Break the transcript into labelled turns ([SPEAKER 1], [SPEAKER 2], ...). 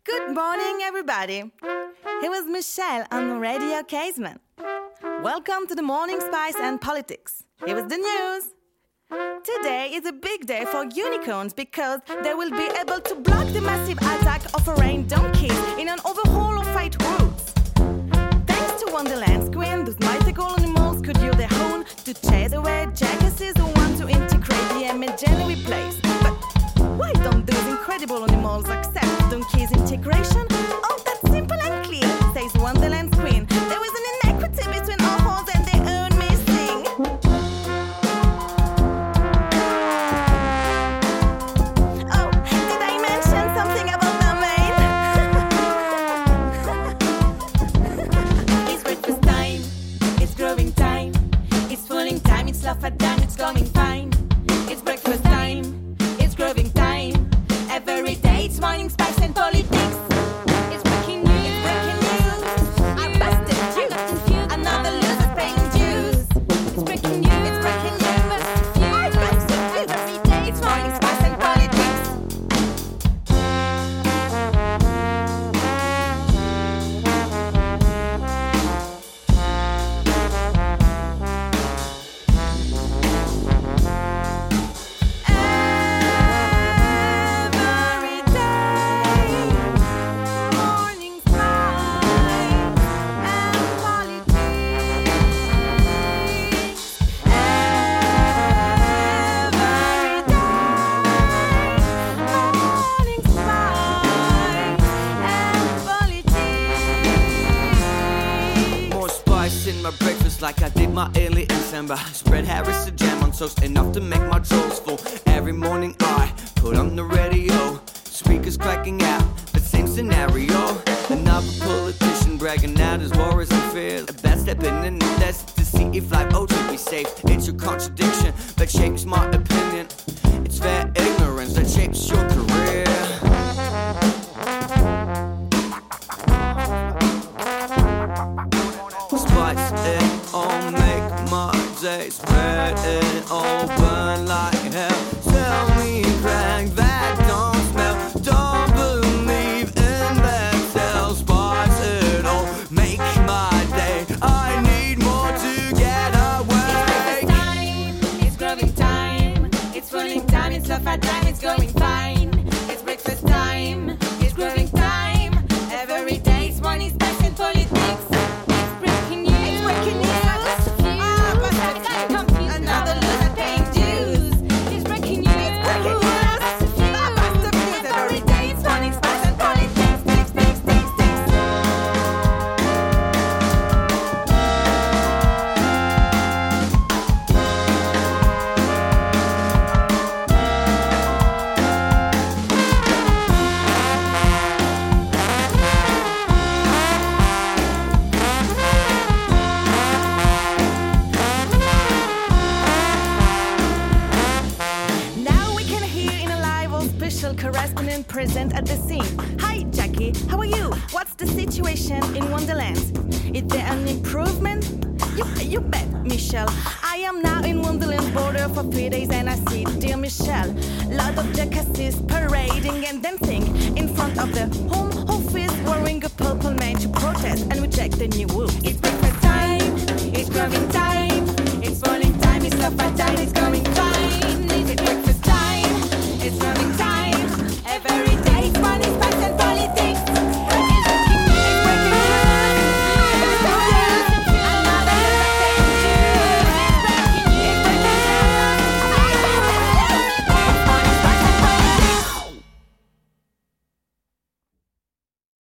[SPEAKER 1] Good morning, everybody. Here was Michelle on Radio Casement. Welcome to the Morning Spice and Politics. Here is the news. Today is a big day for unicorns because they will be able to block the massive attack of foreign donkeys in an overhaul of fight routes. Thanks to Wonderland's Queen, those mythical animals could use their horn to chase away jackasses who want to integrate the imaginary place. But why don't those incredible animals accept donkeys' integration? Oh, that's simple and clear, says Wonderland's Queen. There is an inequity between our horns and their own missing. Oh, did I mention something about the main? It's breakfast time, it's growing time, it's falling time, it's laugh at time, it's going fine. It's breakfast time, it's growing time. Every day it's morning spice and politics. It's breaking news, I busted you. Another loser's paying dues. It's breaking news, I busted you. Every day it's morning spice and politics.
[SPEAKER 2] In my breakfast like I did my early December. Spread Harris a jam on toast, enough to make my drawers full. Every morning I put on the radio, speakers cracking out, the same scenario. Another politician bragging out his worries and fears. A bad step in the test to see if life ought to be safe. It's a contradiction that shapes my opinion. It's their ignorance that shapes your career. Spice it all, make my day. Spread it all, burn like hell. Tell me, Craig, that don't smell. Don't believe in that tale. Spice it all, make my day. I need more to get away.
[SPEAKER 1] It's breakfast time, it's growing time, it's falling time, it's laugh at time, it's going fine. It's breakfast time, it's growing time. Every day it's morning spice and politics. Another loser paying dues. It's breaking news. Every day it's morning spice and politics. Correspondent present at the scene. Hi, Jackie. How are you? What's the situation in Wonderland? Is there an improvement? You bet, Michelle. I am now in Wonderland border for 3 days and I see dear Michelle. Lot of jackasses parading and dancing in front of the home office, wearing a purple mane to protest and reject the new rules. It's breakfast time. It's growing time.